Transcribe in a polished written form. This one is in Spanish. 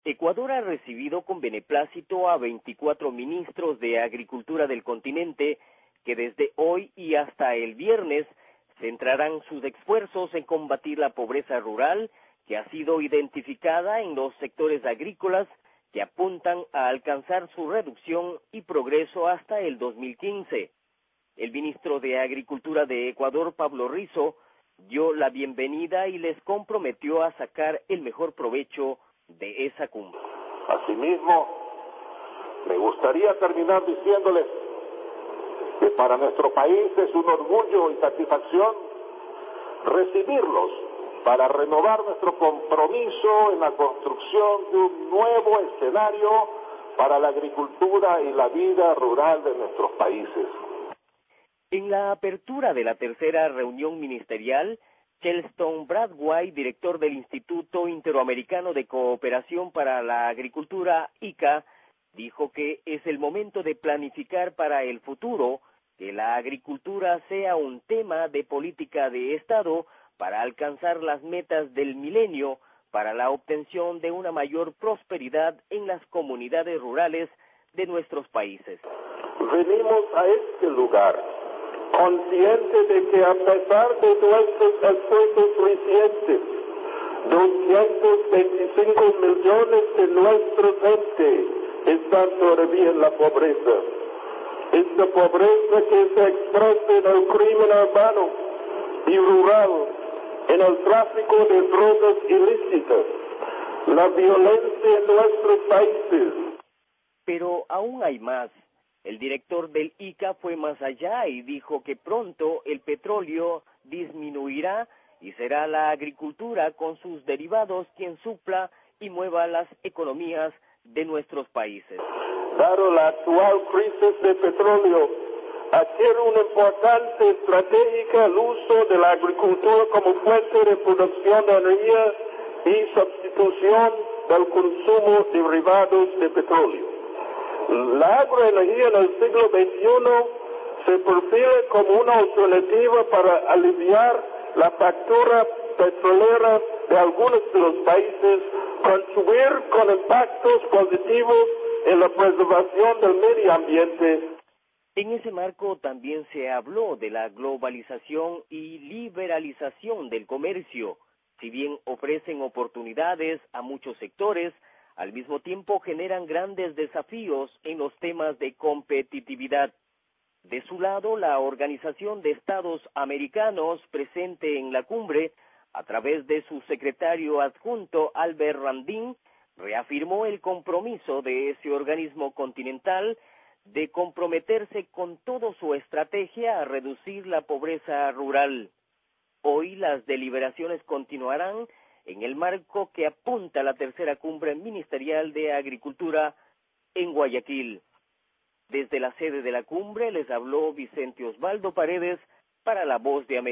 Ecuador ha recibido con beneplácito a 24 ministros de Agricultura del continente que desde hoy y hasta el viernes centrarán sus esfuerzos en combatir la pobreza rural que ha sido identificada en los sectores agrícolas que apuntan a alcanzar su reducción y progreso hasta el 2015. El ministro de Agricultura de Ecuador, Pablo Rizo, dio la bienvenida y les comprometió a sacar el mejor provecho de esa cumbre. Asimismo, me gustaría terminar diciéndoles que para nuestro país es un orgullo y satisfacción recibirlos para renovar nuestro compromiso en la construcción de un nuevo escenario para la agricultura y la vida rural de nuestros países. En la apertura de la tercera reunión ministerial, Chelston Bradway, director del Instituto Interamericano de Cooperación para la Agricultura, ICA, dijo que es el momento de planificar para el futuro que la agricultura sea un tema de política de Estado para alcanzar las metas del milenio para la obtención de una mayor prosperidad en las comunidades rurales de nuestros países. Venimos a este lugar conscientes de que a pesar de nuestros esfuerzos recientes, 225 millones de nuestra gente están todavía en la pobreza. Esta pobreza que se expresa en el crimen urbano y rural, en el tráfico de drogas ilícitas, la violencia en nuestros países. Pero aún hay más. El director del ICA fue más allá y dijo que pronto el petróleo disminuirá y será la agricultura con sus derivados quien supla y mueva las economías de nuestros países. Dado la actual crisis de petróleo, adquiere una importancia estratégica el uso de la agricultura como fuente de producción de energía y sustitución del consumo de derivados de petróleo. La agroenergía en el siglo XXI se perfila como una alternativa para aliviar la factura petrolera de algunos de los países, contribuir con impactos positivos en la preservación del medio ambiente. En ese marco también se habló de la globalización y liberalización del comercio. Si bien ofrecen oportunidades a muchos sectores, al mismo tiempo generan grandes desafíos en los temas de competitividad. De su lado, la Organización de Estados Americanos, presente en la cumbre, a través de su secretario adjunto Albert Randin, reafirmó el compromiso de ese organismo continental de comprometerse con toda su estrategia a reducir la pobreza rural. Hoy las deliberaciones continuarán en el marco que apunta a la tercera cumbre ministerial de Agricultura en Guayaquil. Desde la sede de la cumbre les habló Vicente Osvaldo Paredes para La Voz de América.